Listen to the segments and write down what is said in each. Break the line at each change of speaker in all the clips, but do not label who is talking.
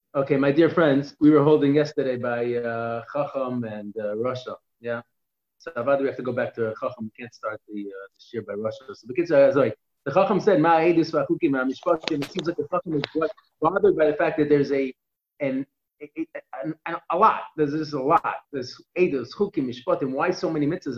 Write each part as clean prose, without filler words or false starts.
Okay, my dear friends, we were holding yesterday by Chacham and Russia. Yeah. So Avad, we have to go back to Chacham. We can't start the shir by Russia. So the kids are like the Chacham said, "Ma edus v'achukim mishpatim." It seems like the Chacham is bothered by the fact that there's an, a lot. There's just a lot. There's edus chukim mishpatim. Why so many mitzvahs?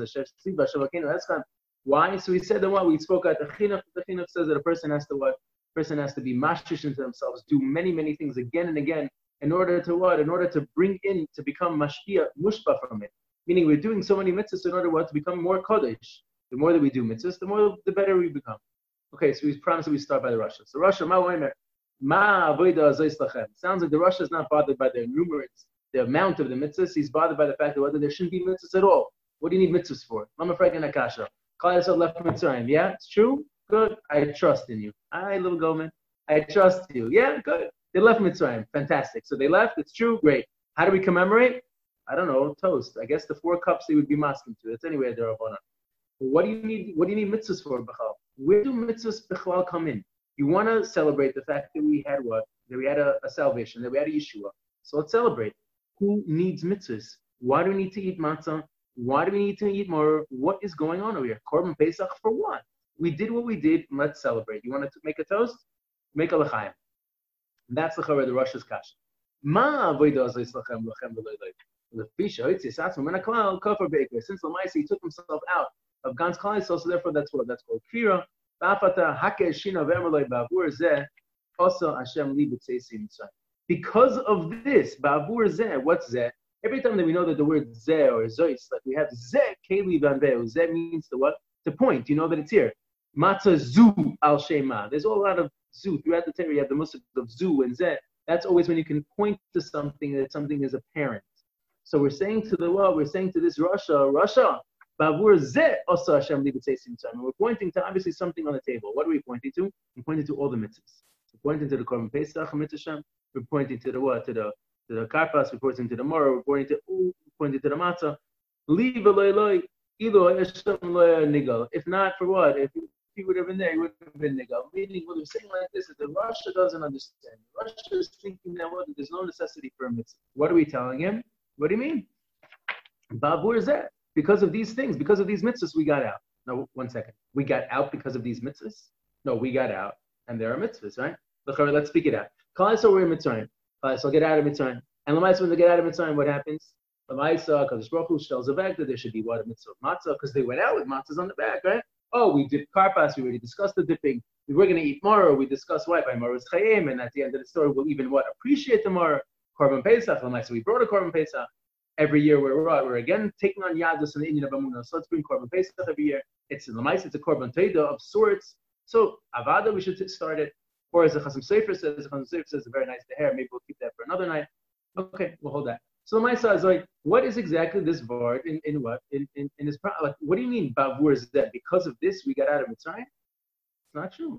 Why? So he said that what we spoke at the chinuch. The chinuch says that a person has to what? Person has to be mashrish into themselves, do many things again and again in order to what? In order to bring in to become mashpia, mushpa from it. Meaning we're doing so many mitzvahs in order what? To become more kodesh. The more that we do mitzvahs, the better we become. Okay, so we promised that we start by the Russia. So Russia, ma avoida azois lachem. Sounds like the Russia is not bothered by the numerous, the amount of the mitzvahs. He's bothered by the fact that whether there shouldn't be mitzvahs at all. What do you need mitzvahs for? Lama fragan akasha. Klal Yisrael left Mitzrayim. Yeah, it's true. Good. I trust in you. Hi, little Goldman. I trust you. Yeah, good. They left Mitzrayim. Fantastic. So they left. It's true. Great. How do we commemorate? I don't know. Toast. I guess the 4 cups they would be masking to. That's anyway they're upon. What do you need? What do you need mitzvahs for, Bechal? Where do mitzvahs Bechal come in? You want to celebrate the fact that we had what? That we had a salvation. That we had a Yeshua. So let's celebrate. Who needs mitzvahs? Why do we need to eat matzah? Why do we need to eat more? What is going on over here? Korban Pesach for what? We did what we did. Let's celebrate. You want to make a toast? Make a l'chaim. That's the chorah, the Rosh's kasha. Ma avodah azois lachem lachem v'lo loy. The fisha hitzis atzma men haklal kafar beikra. Since Lamaisa he took himself out of Gans Klal, so therefore that's called kfira. Ba'afata hakeh shina v'emerloi ba'avur zeh osa Hashem li b'tzeisi mitzrayim. Because of this, ba'avur zeh, what's zeh? Every time that we know that the word zeh or zois, like we have zeh keli vanveu. Zeh means to what? To point. You know that it's here. Matzah zu al shema. There's a lot of zu throughout the Torah. You have the musik of zu and zeh. That's always when you can point to something that something is apparent. So we're saying to the law, we're saying to this Russia, bavur zeh osa Hashem li b'tzeisi mitzrayim. We're pointing to obviously something on the table. What are we pointing to? We're pointing to all the mitzvahs. We're pointing to the Korban Pesach mitzvah. We're pointing to the what? To the karpas. We're pointing to the morah. We're pointing to the matzah. Li v'lo loy. If not for what? If he would have been there, he would have been nigal. Meaning, what they're saying like this is that Russia doesn't understand. Russia is thinking that well, there's no necessity for a mitzvah. What are we telling him? What do you mean? Babur is that because of these things, because of these mitzvahs, we got out. No, 1 second. We got out because of these mitzvahs? No, we got out, and there are mitzvahs, right? Let's speak it out. Klal Yisrael we're in Mitzrayim. Klal Yisrael get out of Mitzrayim. And Lamaisa, when they get out of Mitzrayim, what happens? Lamaisa, Kadosh Baruch Hu tells the back that there should be what? A mitzvah of matzah, because they went out with matzahs on the back, right? Oh, we did karpas, we already discussed the dipping. We were going to eat more, we discussed why by Morah's Chayim, and at the end of the story, we'll even what? Appreciate the Morah. Korban Pesach, Lamaisa, we brought a Korban Pesach. Every year we're again taking on Yadus and the Indian of Amunah. So let's bring Korban Pesach every year. It's in Lamaisa, it's a Korban Teda of sorts. So Avada, we should start it. Or as the Chasam Sofer says, a very nice hair. Maybe we'll keep that for another night. Okay, we'll hold that. So the Maisa is like, what is exactly this vart in what? In this like, what do you mean Bavur is that because of this we got out of Mitzrayim? It's not true.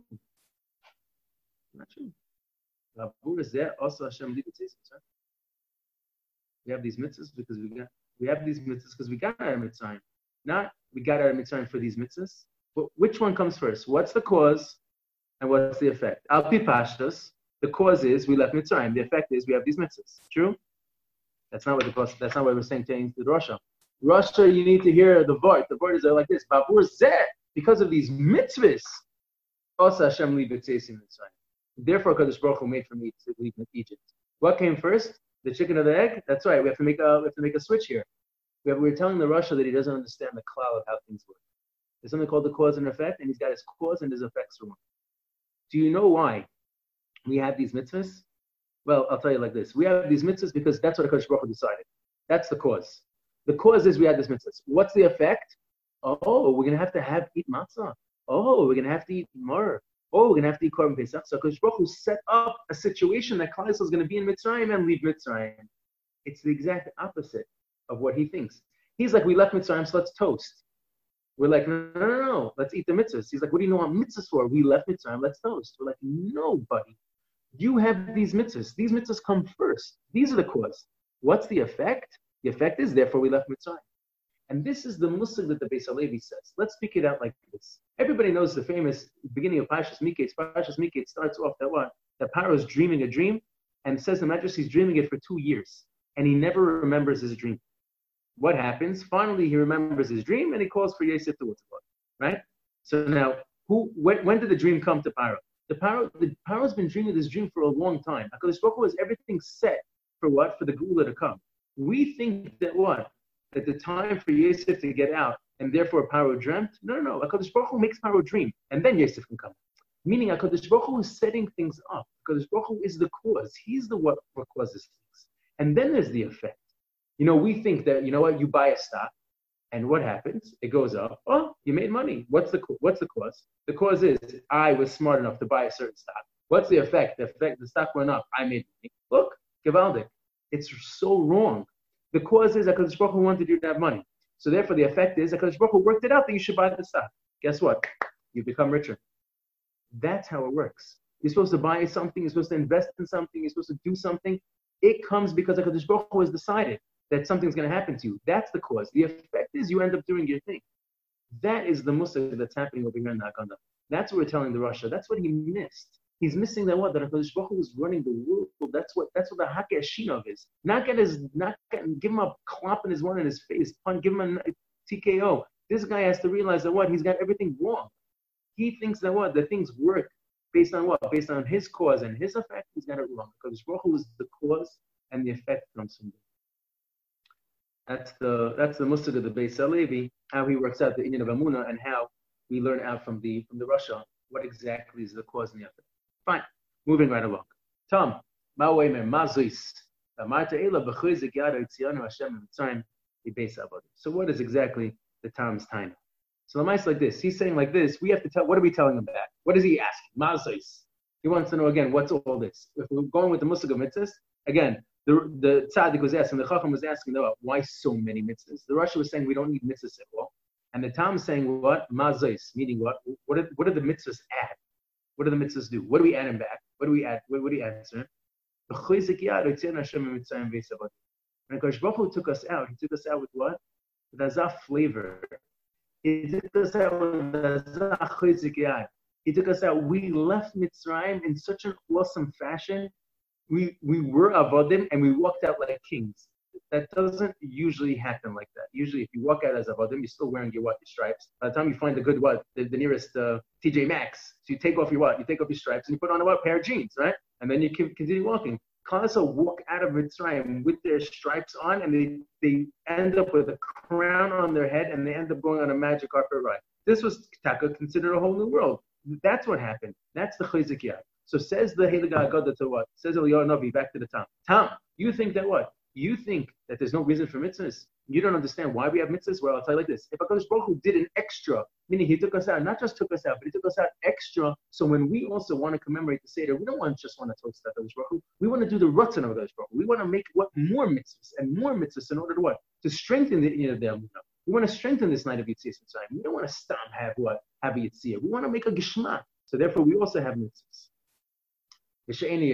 Not true. Bavur is that also Hashem li b'tzeisi mitzrayim. We have these mitzvahs because we have these mitzvahs because we got out of Mitzrayim. Not we got out of Mitzrayim for these mitzvahs. But which one comes first? What's the cause and what's the effect? Al pi pashtus, the cause is we left Mitzrayim. The effect is we have these mitzvahs. True? That's not what we're saying to the Russia. Russia, you need to hear the vart. The vart is like this. Bavur zeh, because of these mitzvahs. Osa Hashem li b'tzeisi mitzrayim. Therefore, Kadosh Baruch Hu made for me to leave Egypt. What came first? The chicken or the egg? That's right. We have to make a switch here. We're telling the Russia that he doesn't understand the cloud of how things work. There's something called the cause and effect, and he's got his cause and his effects for one. Do you know why we have these mitzvahs? Well, I'll tell you like this. We have these mitzvahs because that's what HaKadosh Baruch Hu decided. That's the cause. The cause is we had these mitzvahs. What's the effect? Oh, we're going to have eat matzah. Oh, we're going to have to eat more. Oh, we're going to have to eat Korban Pesach. So HaKadosh Baruch Hu set up a situation that Klal Yisrael is going to be in Mitzrayim and leave Mitzrayim. It's the exact opposite of what he thinks. He's like, we left Mitzrayim, so let's toast. We're like, no, let's eat the mitzvahs. He's like, what do you know what mitzvahs for? We left Mitzrayim, let's toast. We're like, no, buddy. You have these mitzvahs. These mitzvahs come first. These are the cause. What's the effect? The effect is, therefore, we left Mitzrayim. And this is the musig that the Beis Halevi says. Let's speak it out like this. Everybody knows the famous beginning of Parshas Miketz. Parshas Miketz starts off that what? That Paro is dreaming a dream. and says the Medrash he's dreaming it for 2 years, and he never remembers his dream. What happens? Finally, he remembers his dream, and he calls for Yosef to what's about, right? So now, when did the dream come to Paro? The Paro's been dreaming this dream for a long time. HaKadosh Baruch Hu has everything set for what? For the Geula to come. We think that what? That the time for Yosef to get out, and therefore Paro dreamt? No. HaKadosh Baruch Hu makes Paro dream, and then Yosef can come. Meaning HaKadosh Baruch Hu is setting things up. HaKadosh Baruch Hu is the cause. He's the what causes things. And then there's the effect. We think that, you buy a stock, and what happens? It goes up. Oh, you made money. What's the cause? The cause is I was smart enough to buy a certain stock. What's the effect? The stock went up. I made money. Look, Givaldic. It's so wrong. The cause is HaKadosh Baruch Hu wanted you to have money. So therefore, the effect is HaKadosh Baruch Hu worked it out that you should buy the stock. Guess what? You become richer. That's how it works. You're supposed to buy something. You're supposed to invest in something. You're supposed to do something. It comes because HaKadosh Baruch Hu has decided that something's going to happen to you. That's the cause. The effect is you end up doing your thing. That is the musar that's happening over here in the Haggadah. That's what we're telling the Rasha. That's what he missed. He's missing that what? That HaKadosh Baruch Hu is running the world. That's what the Hake Shinov is. Not give him a clap in his one in his face, give him a TKO. This guy has to realize that what? He's got everything wrong. He thinks that what? That things work based on what? Based on his cause and his effect. He's got it wrong. HaKadosh Baruch Hu is the cause and the effect comes from there. That's the Musag of the Beis Halevi, how he works out the Inyan of Amunah and how we learn out from the Rasha what exactly is the cause and the effect. Fine, moving right along. Tom, Ma'oemer Mazuis, Amarta Ela B'chuizik Yad Yitzianu Hashem Mitzrayim Beis Avodah. So what is exactly the Tom's time? So the mice like this. He's saying like this. We have to tell. What are we telling him back? What is he asking? Mazuis. He wants to know again. What's all this? If we're going with the Musag of Mitzvahs, again. The tzaddik was asking, the chacham was asking about why so many mitzvahs. The Rasha was saying we don't need mitzvahs at all, and the Tam is saying what mazos, meaning what? What do the mitzvahs add? What do the mitzvahs do? What do we add him back? What do we add? What do you answer? When Kosh Baruch Hu took us out, he took us out with what? With azaf flavor. He took us out with azaf chizik yad. He took us out. We left Mitzrayim in such an awesome fashion. We were avodim and we walked out like kings. That doesn't usually happen like that. Usually, if you walk out as avodim, you're still wearing your stripes. By the time you find the good the nearest TJ Maxx, so you take off your stripes and you put on a pair of jeans, right? And then you continue walking. Klasa walk out of Mitzrayim with their stripes on, and they end up with a crown on their head, and they end up going on a magic carpet ride. This was Taka considered a whole new world. That's what happened. That's the Chayzik Yad. So says the Heilig HaGadah to what? Says Eliyahu Navi back to the Tom. Tom, you think that what? You think that there's no reason for mitzvahs? You don't understand why we have mitzvahs? Well, I'll tell you like this. If HaKadosh Baruch Hu did an extra, meaning he took us out, not just took us out, but he took us out extra, so when we also want to commemorate the Seder, we don't just want to toast HaKadosh Baruch Hu. We want to do the Ratzon of HaKadosh Baruch Hu. We want to make more mitzvahs and more mitzvahs in order to what? To strengthen the Inyan of the Amunah. We want to strengthen this night of Yitzias Mitzrayim. We don't want to stop have a Yitziyah. We want to make a Geshma. So therefore, we also have mitzvahs. So the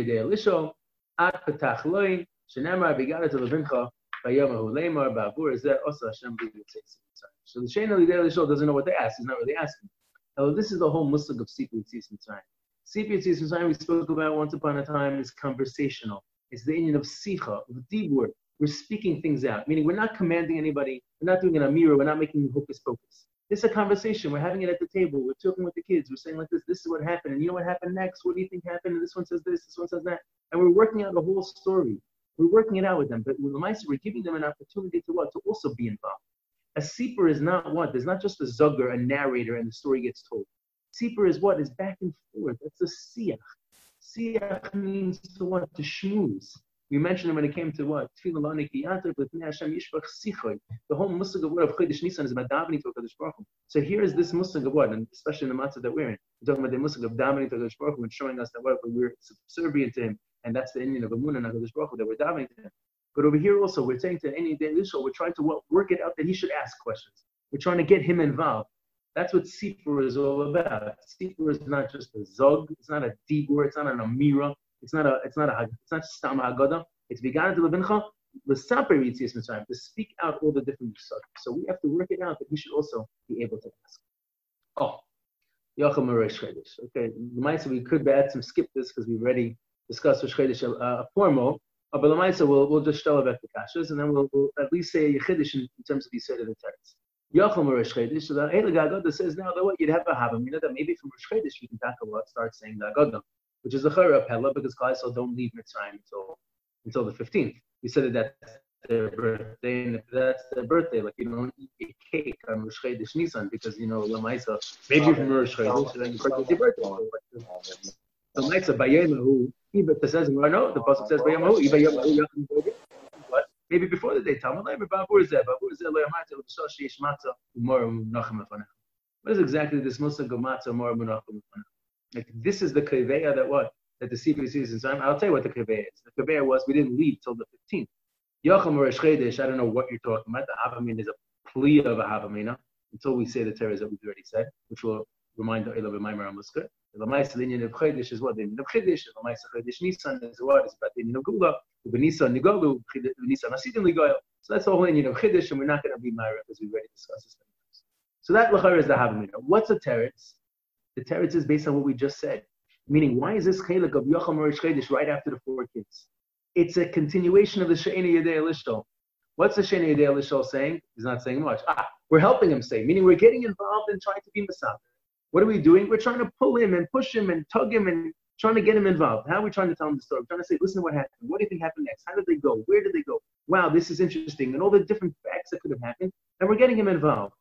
Shein Alidei Lishol doesn't know what they ask. He's not really asking. This is the whole musag of Sipur Yitzias Mitzrayim. Sipur Yitzias Mitzrayim we spoke about once upon a time is conversational. It's the Inyan of Sicha, of Dibur. We're speaking things out, meaning we're not commanding anybody. We're not doing an amira. We're not making hocus pocus. This is a conversation. We're having it at the table. We're talking with the kids. We're saying like this is what happened. And you know what happened next? What do you think happened? And this one says this one says that. And we're working out the whole story. We're working it out with them. But with the Maisa, we're giving them an opportunity to what? To also be involved. A Sipur is not what? There's not just a Zugger, a narrator, and the story gets told. Sipur is what? Is back and forth. That's a Siyach. Siyach means to what? To schmooze. We mentioned it when it came to what? The whole musag of what of Chodesh Nisan is about davening to HaKadosh Baruch Hu. So here is this musag of what, and especially in the matzah that we're in, we're talking about the musag of davening to HaKadosh Baruch Hu and showing us that what we're subservient to Him, and that's the Inyan of Amunah and HaKadosh Baruch Hu that we're davening to Him. But over here also, we're saying to any day Lishol, we're trying to work it out that he should ask questions. We're trying to get him involved. That's what Sipur is all about. Sipur is not just a zog. It's not a dibur. It's not an amira. It's not stam haggadah. It's began to levincha l'saper Yitzias Mitzrayim, to speak out all the different musag. So we have to work it out that we should also be able to ask. Oh, Yacham Maresh Chedesh. Okay, we could add some skip this because we already discuss Rosh Chodesh formal. But Lamaisa, we'll just tell about the kashas, and then we'll at least say a chiddush in terms of the side of the teretz. Yachal Rosh Chodesh. So the Eilig Haggadah says now that what you'd have a havam. You know that maybe from Rosh Chodesh you can talk about start saying the Haggadah, which is the Chayra Pella, because Klaisel don't leave Mitzrayim until the 15th. We said that that's their birthday, and if that's their birthday, like you don't eat a cake on Rosh Chodesh Nisan because Lamaisa maybe from Rosh Chodesh, and then your birthday. The Maisa Bayemahu. It says no, the pasuk says Bayamahu. What? Maybe before the day. Talmud Leiber Babur Zeh Loyamata L'Shal Sheish Matzah Umar Munachim Lefanecha. What is exactly this musag of matzah Umar Munachim Lefanecha? Like this is the kaveya that the CPC is in time. I'll tell you what the kaveya is. The kaveya was we didn't leave till the 15th. Yacham Rosh Chodesh. I don't know what you're talking about. The Havamin is a plea of a Havamina until we say the terrors that we've already said, which will remind the Eilav Maimer Amuskar. The Lamaisa Linyan of Chodesh is what the Linyan of Chodesh. The Lamaisa Chodesh Nisan is what is about the Linyan of Gula. The Nisan Nigolu, Nisan Asidim Ligoyel. So that's the whole Linyan of Chodesh, and we're not going to be Myra because we've already discussed this many times. So that Lachar is the Havamina. What's a teretz? The teretz is based on what we just said. Meaning, why is this Chelek of Yocham Rosh Chodesh right after the 4 kids? It's a continuation of the She'eni Yedei Elishto. What's the She'eni Yedei Elishto saying? He's not saying much. We're helping him say, meaning we're getting involved in trying to be Masach. What are we doing? We're trying to pull him and push him and tug him and trying to get him involved. How are we trying to tell him the story? We're trying to say, listen to what happened. What do you think happened next? How did they go? Where did they go? Wow, this is interesting. And all the different facts that could have happened. And we're getting him involved.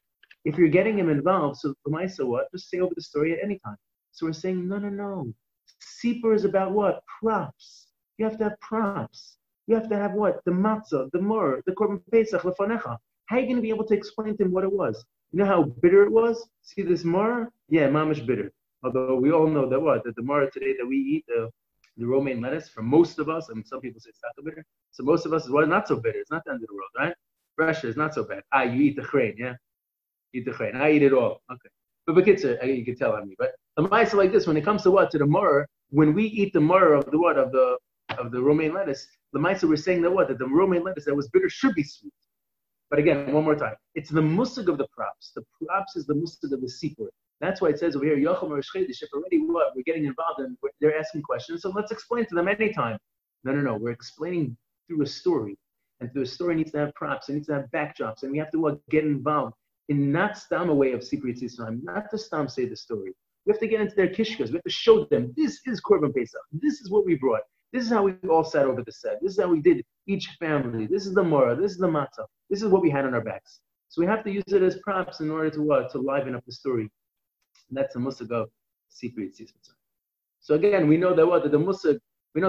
If you're getting him involved, so Lamaisa what? Just say over the story at any time. So we're saying, no. Sipur is about what? Props. You have to have props. You have to have what? The matzah, the mor, the korban pesach, lefanecha. How are you going to be able to explain to him what it was? You know how bitter it was? See this mar? Yeah, mamish bitter. Although we all know that the mar today that we eat, the romaine lettuce, for most of us, and some people say it's not so bitter. So most of us is not so bitter. It's not the end of the world, right? Fresh is not so bad. You eat the chrein, yeah? Eat the chrein. I eat it all. Okay. But you can tell on me. But the ma'aseh like this, when it comes to to the mar, when we eat the mar of the romaine lettuce, the ma'aseh we're saying that the romaine lettuce that was bitter should be sweet. But again, one more time, it's the musig of the props. The props is the musig of the sipur. That's why it says over here, Yocham Rosh Chodesh, if already we're getting involved and they're asking questions, so let's explain to them anytime. No, we're explaining through a story. And through a story needs to have props, it needs to have backdrops, and we have to get involved in not stam a way of secret Yisrael, not to stam say the story. We have to get into their kishkas. We have to show them, this is Korban Pesach. This is what we brought. This is how we all sat over the set. This is how we did each family. This is the Mora. This is the Matzah. This is what we had on our backs. So we have to use it as props in order to liven up the story. And that's the musag of secret Yisrael. So again, we know that the musag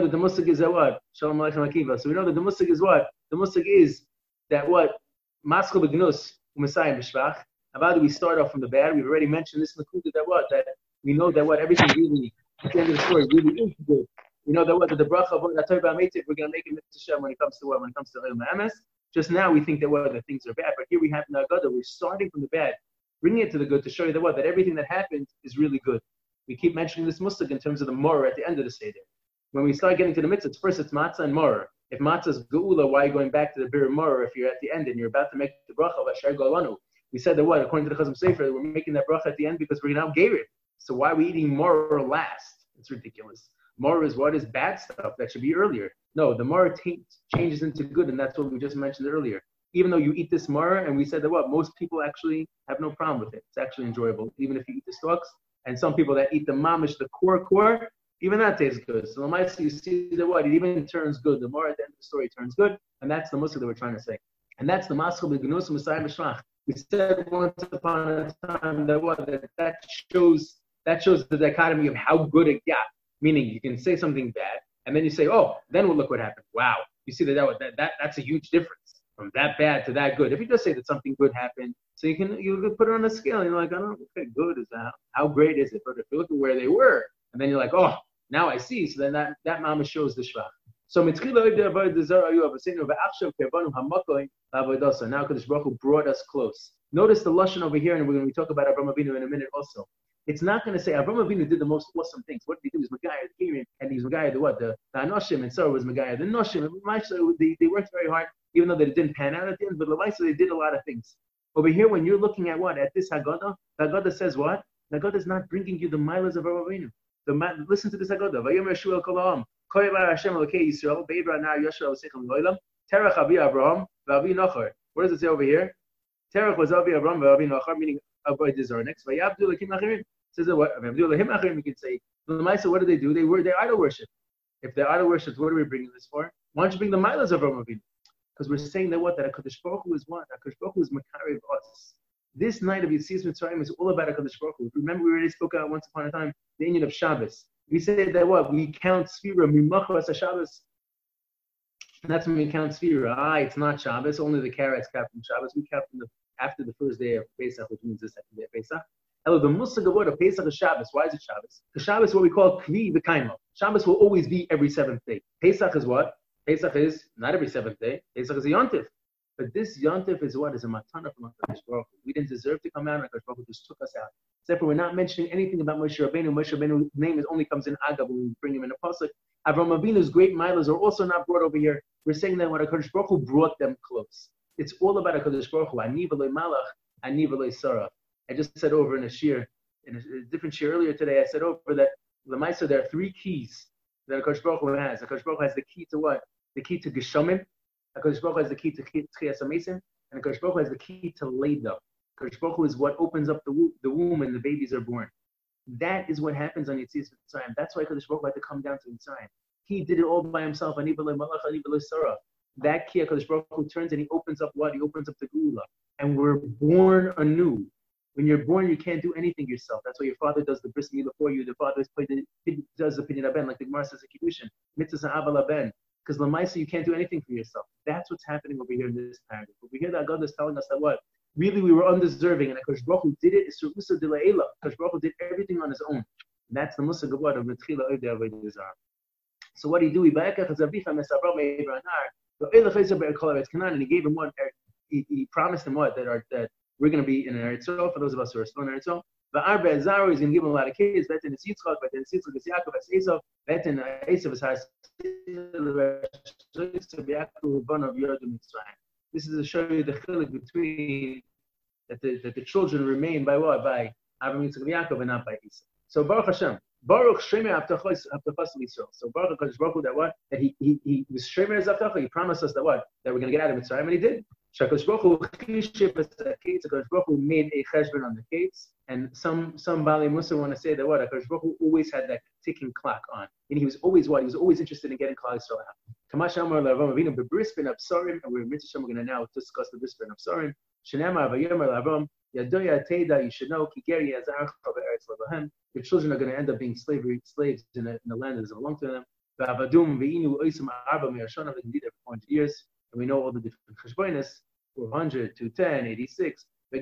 is that what? Shalom Aleichem Akiva. So we know that the musag is what? The musag is that what? Maschel b'gnus u'Mesayim b'shvach. How do we start off from the bad? We've already mentioned this in the Kudah that we know that everything really, at the end of the story, really is good. We know that the bracha of the Torah B'Amitzvah, we're going to make it mitzvah when it comes to Ilma Emes. Just now we think that the things are bad, but here we have in Haggadah, we're starting from the bad, bringing it to the good to show you that everything that happened is really good. We keep mentioning this musag in terms of the morah at the end of the seder. When we start getting to the mitzvah, first it's matzah and morah. If matzah is geula, why are you going back to the bir morah if you're at the end and you're about to make the bracha of Asher Golanu? We said that according to the Chazam Sefer, we're making that bracha at the end because we're now gerid. So why are we eating morah last? It's ridiculous. Morah is what is bad stuff that should be earlier. No, the morah changes into good, and that's what we just mentioned earlier. Even though you eat this morah, and we said that most people actually have no problem with it. It's actually enjoyable, even if you eat the stalks. And some people that eat the mamish, the core, even that tastes good. So the you see that it even turns good. The morah at the end of the story turns good, and that's the musik that we're trying to say. And that's the maschel b'gnus Messiah b'shvach. We said once upon a time that shows the dichotomy of how good it got. Meaning you can say something bad, and then you say, then we'll look what happened. Wow. You see that's a huge difference from that bad to that good. If you just say that something good happened, so you can put it on a scale, and you're like, I don't know, okay, good is that. How great is it? But if you look at where they were, and then you're like, now I see. So then that mama shows the shvach. So now Kadosh Baruch Hu brought us close. Notice the lashon over here, and we're going to talk about Avraham Avinu in a minute also. It's not going to say Avraham Avinu did the most awesome things. What did he do? He was Megayah the Kirim, and he was Megayah the Anoshim, and Sarah was Megayah the Noshim. They worked very hard, even though they didn't pan out at the end, but Lamaisa, they did a lot of things. Over here, when you're looking at at this Haggadah, the Haggadah says what? The Haggadah is not bringing you the milas of Avraham Avinu. Listen to this Haggadah. Vayomer Shmuel kol ha'am, Koy bar Hashem Elokei Yisrael, Be'ibra nar Yashar Osechem Loilam, Terach Avi Abraham, V'Avi Nachor. What does it say over here? Terach was Avi Abraham, V'Avi Nachor, meaning Avoid Dizarnix. Vayabdu Lakim Achirim. Says what? Vayabdu Lahim Achirim. You can say. So what do? They idol worship. If they're idol worship, what are we bringing this for? Why don't you bring the milas of Avraham Avinu? Because we're saying that what? That HaKadosh Baruch Hu is what? HaKadosh Baruch Hu is Makariv us. This night of Yetzias Mitzrayim is all about HaKadosh Baruch Hu. Remember, we already spoke about once upon a time the Inyan of Shabbos. We said that what? We count Sfira, Mimachas HaShabbos. That's when we count Sfira. It's not Shabbos. Only the carrots count from Shabbos. We count from after the first day of Pesach, which means the second day of Pesach. The Musag of what? Of Pesach is Shabbos. Why is it Shabbos? Because Shabbos is what we call Kvi V'Kaimo. Shabbos will always be every seventh day. Pesach is what? Pesach is not every seventh day. Pesach is a Yontif. But this Yontif is what? Is a matana from HaKadosh Baruch Hu. We didn't deserve to come out, and HaKadosh Baruch Hu just took us out. Except for we're not mentioning anything about Moshe Rabbeinu. Moshe Rabbeinu's name only comes in Agav when we bring him in a pasuk. Avraham Avinu's great milas are also not brought over here. We're saying that what HaKadosh Baruch Hu brought them close. It's all about HaKadosh Baruch Hu. Ani v'loi malach, ani v'loi sarah. I just said over in a different shir earlier today, I said over that Lamaisa, there are three keys that HaKadosh Baruch Hu has. HaKadosh Baruch Hu has the key to what? The key to Geshamim. HaKadosh Baruch Hu has the key to Tchias HaMesim. And HaKadosh Baruch Hu has the key to Leida. HaKadosh Baruch Hu is what opens up the womb and the babies are born. That is what happens on Yetzias Mitzrayim. That's why HaKadosh Baruch Hu had to come down to Mitzrayim. He did it all by himself. Ani v'loi malach, ani v'loi sarah. That key HaKadosh Baruch Hu turns and he opens up what? He opens up the Geula. And we're born anew. When you're born, you can't do anything yourself. That's why your father does the bris milah for you. The father does the pidyon haben, like the Gemara says in Kiddushin. Mitzvah aval haben. Because lamaisa, you can't do anything for yourself. That's what's happening over here in this paragraph. Over here, that God is telling us that what? Really, we were undeserving, and HaKadosh Baruch Hu did it. It's Usa de La'ela. HaKadosh Baruch Hu did everything on his own. And that's the Musag of what? Of Metchila Oivdei Avodah Zarah. So what did he do? And he gave him what? He promised him what? That we're going to be in an Eretz Yisrael, for those of us who are still in Eretz Yisrael. Va'arba Ezaru is going to give him a lot of kids. Betin is Yitzchak, Betin is Yitzchak is Yaakov, is Esav, Betin Esav is This is to show you the chilik between that the children remain by what? By Avraham, Yitzchak, and Yaakov, and not by Esav. So Baruch Hashem, Baruch Shemer Avtachos Yisrael. So Baruch Hu that what? That he was Shemer as Avtachos. He promised us that what? That we're going to get out of Mitzrayim, and he did. HaKadosh Baruch Hu made a cheshbon on the gates, and some Baalei Musa want to say that what? HaKadosh Baruch Hu always had that ticking clock on, and he was always what? He was always interested in getting Klal Yisrael out. Kamash Amar LaAvraham Avinu b'bris ben Absarim, and we're going to now discuss the bris ben Absarim. Shenamar Vayomer LaAvraham Yadoya Teda, you should know Kigeri Yazarcha be'Eretz Levahem. Your children are going to end up being slaves in the land that doesn't belong to them. Va'avadum ve'inu oisim arba me'ashanav, they can be there for 400 years. And we know all the different cheshbonis, 400, 210, 86. And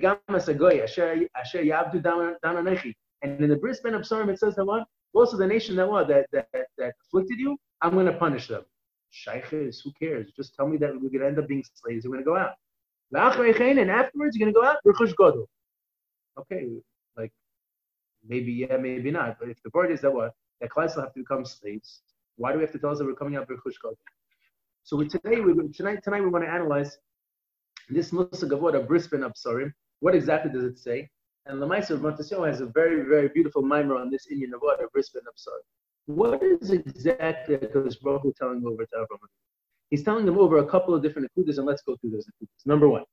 in the bris ben Absarim, it says that what? Also the nation that what? That afflicted you, I'm going to punish them. Shaykhis, who cares? Just tell me that we're going to end up being slaves. We're going to go out. And afterwards, you're going to go out. Okay, like maybe yeah, maybe not. But if the word is that what? That Klal Yisrael have to become slaves, why do we have to tell us that we're coming out B'Chush Gadol? So tonight we want to analyze this Musag of what? A bris ben Absarim. What exactly does it say? And Lamaisa Montasio has a very, very beautiful mimer on this Inyan of what? A bris ben Absarim. What is exactly HaKadosh Baruch Hu telling over to Avraham? He's telling them over a couple of different akudas, and let's go through those akudas. Number one,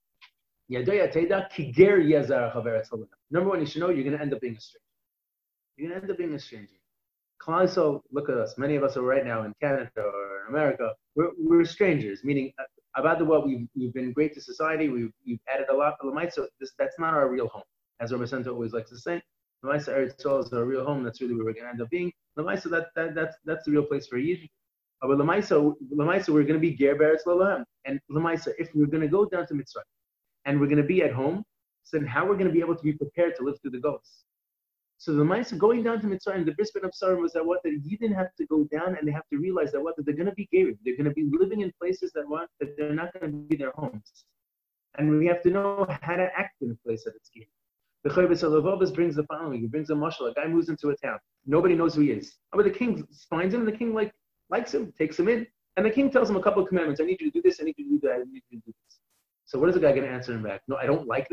number one, you should know you're going to end up being a stranger. You're going to end up being a stranger. So look at us. Many of us are right now in Canada or in America. We're strangers, meaning about the what we've been great to society. We've added a lot. So that's not our real home, as Rabbi Santa always likes to say. Lamaisa Eretz Yisrael is our real home. That's really where we're going to end up being. Lamaisa, that's the real place for a Yid. But Lamaisa, we're going to be Ger Beretz Lolahem. And Lamaisa, if we're going to go down to Mitzrayim and we're going to be at home, so then how we're going to be able to be prepared to live through the Golos? So the Lamaisa going down to Mitzrayim, the bris ben Absarim was that what? That you didn't have to go down, and they have to realize that what? That they're going to be Gerim. They're going to be living in places that what? That they're not going to be their homes. And we have to know how to act in a place that it's Gerim. The Chaybes HaLevavos brings the following. He brings a mashal. A guy moves into a town. Nobody knows who he is. But the king finds him, and the king likes him, takes him in. And the king tells him a couple of commandments. I need you to do this, I need you to do that, I need you to do this. So what is the guy going to answer him back? No, I don't like that.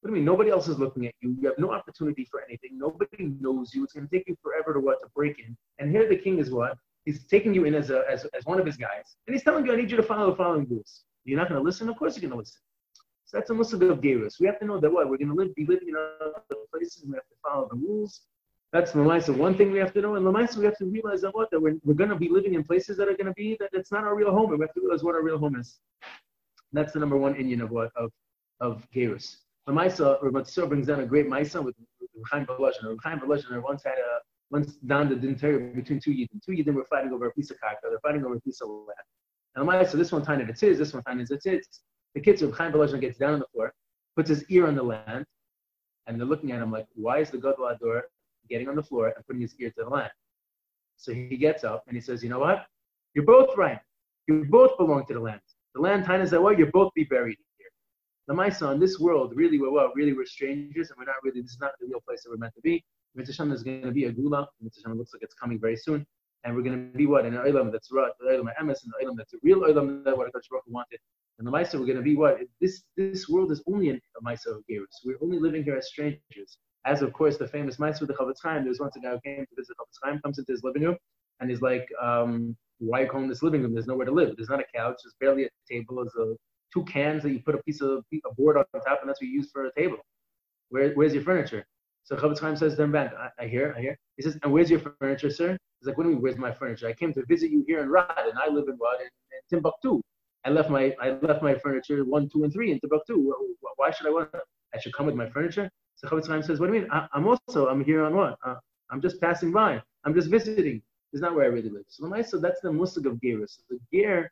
What do you mean? Nobody else is looking at you. You have no opportunity for anything. Nobody knows you. It's going to take you forever to break in. And here the king is what? He's taking you in as one of his guys. And he's telling you, I need you to follow the following rules. You're not going to listen? Of course you're going to listen. So that's a muscle of Gerus. We have to know that what? We're going to be living in other places. We have to follow the rules. That's Lamaisa. One thing we have to know. And Lamaisa, we have to realize that what? That we're going to be living in places that are going to be, that it's not our real home. We have to realize what our real home is. That's the number one Indian of what? Of Gerus. Lamaisa, Rabbi Tzur brings down a great Maisa with Chaim Volozhin. Chaim Volozhin once down the Dinter between two Yidden. Two Yidden were fighting over a piece of karka. They're fighting over a piece of land. And Lamaisa, this one time it's his, this one time it's his. The kids of Chaim Volozhin gets down on the floor, puts his ear on the land, and they're looking at him like, why is the Gadol Ador getting on the floor and putting his ear to the land? So he gets up and he says, you know what? You're both right. You both belong to the land. The land, Taina Zawah, you both be buried here. Lamaisa, in this world, really we're strangers, and we're not really, this is not the real place that we're meant to be. Mitzvah Shem is going to be a gula. Mitzvah Shem looks like it's coming very soon. And we're going to be what? In an olam that's right, the olam emes, and the olam that's a real olam, that what HaKadosh Baruch Hu wanted. And the Maisa, we're going to be what? This world is only a Maisa of Gerus. We're only living here as strangers. As, of course, the famous Maisa with the Chavetz Chaim, there was once a guy who came to visit Chavetz Chaim, comes into his living room, and he's like, why are you calling this living room? There's nowhere to live. There's not a couch. There's barely a table. There's two cans that you put a board on top, and that's what you use for a table. Where's your furniture? So Chavetz Chaim says to him back, I hear. He says, and where's your furniture, sir? He's like, what do you mean, where's my furniture? I came to visit you here in Rad, and I live in what? In Timbuktu. I left my furniture 1, 2, and 3 in Timbuktu. Why should I should come with my furniture? So Chavetz Chaim says, what do you mean? I'm here on what? I'm just passing by. I'm just visiting. It's not where I really live. So that's the musig of Gerus. The Ger,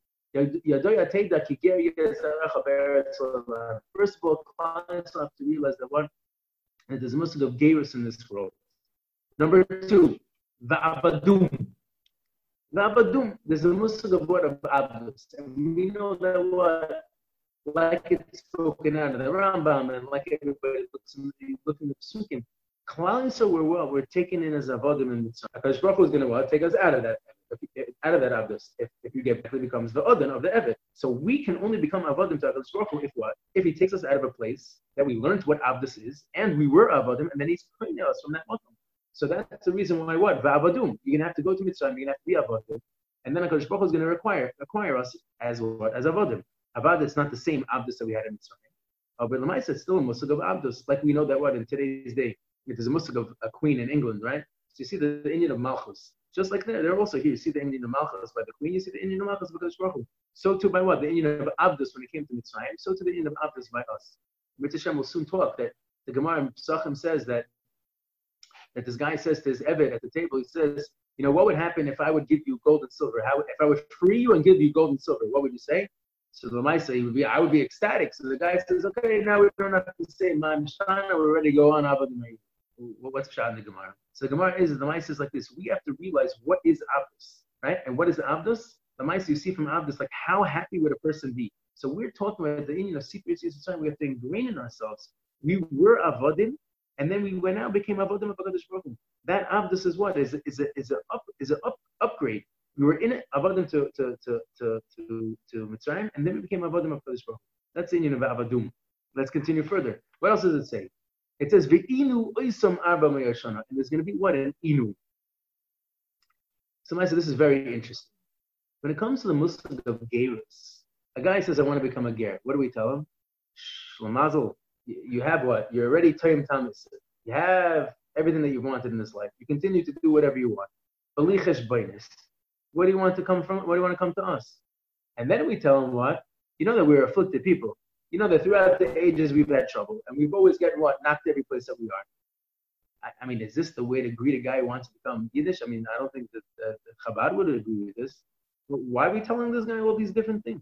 first of all, clients have to realize that there's a musig of Gerus in this world. Number 2, Va'abadum. Va'abadum, there's a musig of what? Of Abdus. And we know that like it's spoken out of the Rambam, and like everybody looking at the Sukkim, so we're taken in as avodim in Mitzrayim. HaKadosh Baruch Hu is going to take us out of that abdus. If you get, it becomes the odin of the evet. So we can only become avodim to HaKadosh Baruch Hu if he takes us out of a place that we learned what abdus is, and we were avodim, and then he's putting us from that makom. So that's the reason why what va'avadum. You're going to have to go to Mitzrayim. You're going to have to be avodim, and then HaKadosh Baruch Hu is going to acquire us as what? As avodim. Avad, it's not the same abdus that we had in Mitzrayim. But Lamaisa is still a musig of abdus, like we know that what in today's day. There's a musig of a queen in England, right? So you see the Indian of Malchus. Just like they're also here. You see the Indian of Malchus by the queen. You see the Indian of Malchus by HaKadosh Baruch Hu. So too by what? The Indian of Abdus when it came to Mitzrayim. So too the Indian of Abdus by us. Mitzvah Shem will soon talk that the Gemara in Pesachim says that this guy says to his Evet at the table, he says, you know, what would happen if I would give you gold and silver? If I would free you and give you gold and silver, what would you say? So the Lamaisa, I would be ecstatic. So the guy says, okay, now we don't have to say my Mishnah, we're ready to go on Avodim. What's Pshat in the Gemara? So the Gemara the Maisa is like this. We have to realize what is Abdus, right? And what is the Abdus? The Maisa you see from Abdus, like how happy would a person be? So we're talking about the Indian of Sipris Yisrael. We have to ingrain in ourselves. We were Avodim, and then we went out became Avodim of HaKadosh Baruch Hu. That Abdus is what? Is an upgrade. We were in it, Avodim to Mitzrayim, and then we became Avodim of HaKadosh Baruch Hu. That's the Indian of Avadum. Let's continue further. What else does it say? It says, Ve'inu oisam arba mayashana. And there's going to be what? An inu. So I said, this is very interesting. When it comes to the Muslim of Gerus, a guy says, I want to become a ger. What do we tell him? Shlamazel. You have what? You're already Toyim Tamis. You have everything that you've wanted in this life. You continue to do whatever you want. Balichesh bainis. Where do you want to come from? Where do you want to come to us? And then we tell him what? You know that we're afflicted people. You know that throughout the ages we've had trouble, and we've always gotten what? Knocked every place that we are. I mean, is this the way to greet a guy who wants to become Yiddish? I mean, I don't think that Chabad would agree with this. But why are we telling this guy all these different things?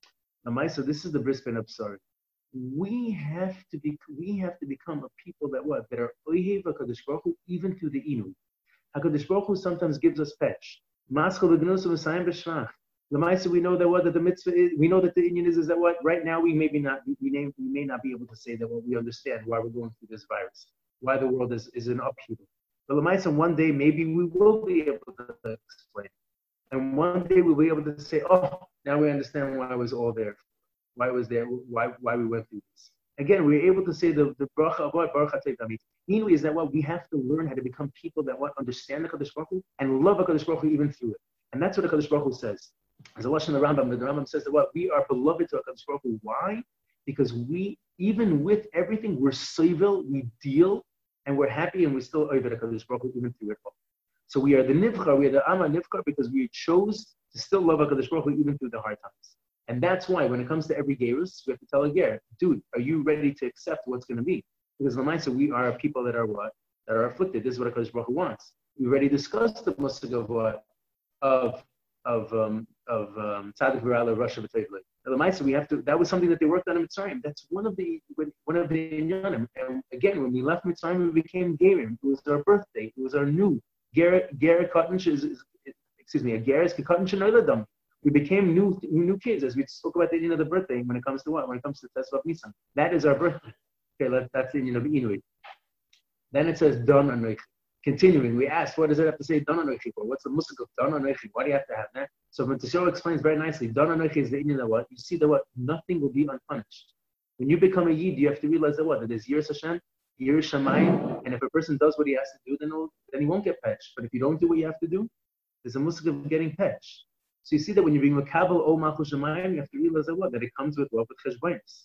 So this is the Bris Ben Absar. We have to become a people that what? That are Oyev HaKadosh Baruch Hu, even to the Inu. HaKadosh Baruch Hu sometimes gives us petch. Maschel v'gnus v'sayim b'shvach. Lamaisa, we know that what the mitzvah is. We know that the Indian is that what right now we may not be able to say that what we understand why we're going through this virus, why the world is in upheaval. But Lamaisa, one day maybe we will be able to explain, and one day we'll be able to say, oh, now we understand why I was all there, why it was there, why we went through this. Again, we're able to say the bracha of what? Baruch atei David. Meanwhile, is that what we have to learn how to become people that what understand the Kadosh Baruch Hu and love HaKadosh Baruch Hu even through it. And that's what the Kadosh Baruch Hu says. As I watch in the Rambam says that what? We are beloved to HaKadosh Baruch Hu. Why? Because we, even with everything, we're civil, we deal, and we're happy, and we're still over the HaKadosh Baruch Hu even through it all. So we are the Nivchar, we are the Amma Nivchar because we chose to still love HaKadosh Baruch Hu even through the hard times. And that's why when it comes to every Gerus, we have to tell a Ger, dude, are you ready to accept what's going to be? Because Lamaisa, we are people that are what? That are afflicted. This is what HaKadosh Baruch Hu wants. We already discussed the musig of what? Of Tzadik V'Ra'ala, Russia B'Tevlei. Lamaisa, we have to, that was something that they worked on in Mitzrayim. That's one of the Inyanim. And again, when we left Mitzrayim, we became Gerim. It was our birthday. It was our new Ger Katan, a Ger is Katan Shenoiladam. We became new kids, as we spoke about the Indian of the birthday when it comes to what? When it comes to Tesla Nisan. That is our birthday. Okay, that's the Indian of Inuit. Then it says, Don Anoichi. Continuing, we asked, what does it have to say Don Anoichi for? What's the musik of Don Anoichi? Why do you have to have that? So Montessori explains very nicely, Don Anoichi is the Indian of what? You see that what? Nothing will be unpunished. When you become a Yid, you have to realize that what? That there's Yiras Hashem, Yiras Shamayim, and if a person does what he has to do, then he won't get patched. But if you don't do what you have to do, there's a musik of getting patched. So you see that when you're being makabel o malchus shamayim, you have to realize that what? That it comes with what? With cheshbonos.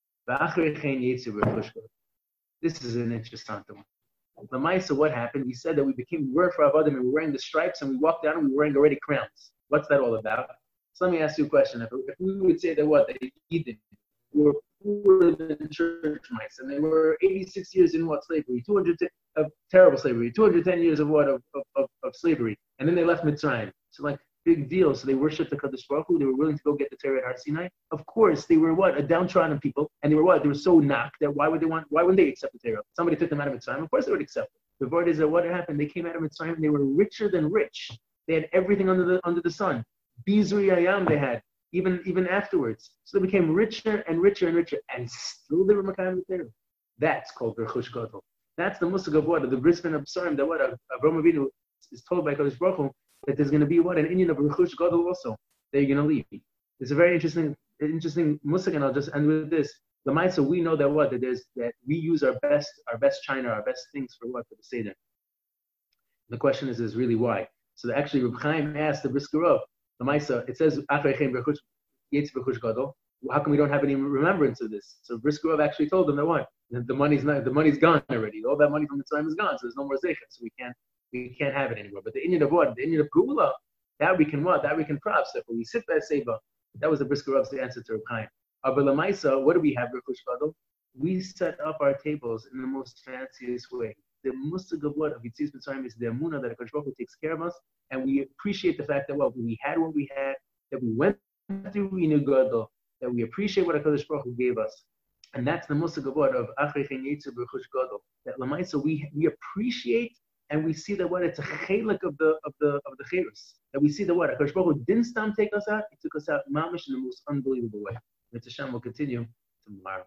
This is an interesting one. The Maisa, what happened? We said that we were for Avadim and we were wearing the stripes and we walked down and we were wearing already crowns. What's that all about? So let me ask you a question. If we would say that what? That Eden were poorer than church mice and they were 86 years in what? Slavery, 210 of terrible slavery, 210 years of what? Of slavery. And then they left Mitzrayim. So like, big deal. So they worshipped the Kadosh Baruch Hu. They were willing to go get the Torah at Har Sinai. Of course, they were what? A downtrodden people. And they were what? They were so knocked that why wouldn't they accept the Torah? Somebody took them out of Mitzrayim. Of course they would accept it. The word is that what happened? They came out of Mitzrayim and they were richer than rich. They had everything under the sun. Bizuri Ayam they had, even afterwards. So they became richer and richer and richer. And still they were Makayim the Torah. That's called Berchush Gadol. That's the musig of what? The Brisbane of Psarim, that what? Avraham Avinu is told by Kadosh Baruch Hu that there's going to be what? An Indian of Rechush Gadol also that you're going to leave. It's a very interesting musik, and I'll just end with this. The Maisa, we know that what? That we use our best china, our best things for what? For the Seder. The question is really why. So actually, Reb Chaim asked the Brisker Rav, the Maisa, it says, Achrei Rechush Yetz Rechush Gadol. How come we don't have any remembrance of this? So Brisker Rav actually told them that what? The money's gone already. All that money from the time is gone, so there's no more Zeicha. So we can't have it anymore. But the Indian of what? The Indian of Geula, that we can what? That we can props. So when we sit by Seba, that was the Brisker Rav's answer to Reb Chaim. But Lamaisa, what do we have, Rechush Gadol? We set up our tables in the most fanciest way. The musig of what? Of Yitzis Mitzrayim is the Emunah that HaKadosh Baruch Hu takes care of us, and we appreciate the fact that we had what we had, that we went through Inu Gadol, that we appreciate what HaKadosh Baruch Hu gave us. And that's the musig of what? Of Achrei Chen Yetzer B'Rechush Gadol. That Lamaisa, we appreciate. And we see that what it's a chelik of the cherus. That we see that what HaKadosh Baruch Hu didn't stop take us out; He took us out mamish in the most unbelievable way. Mitzvah Hashem will continue tomorrow.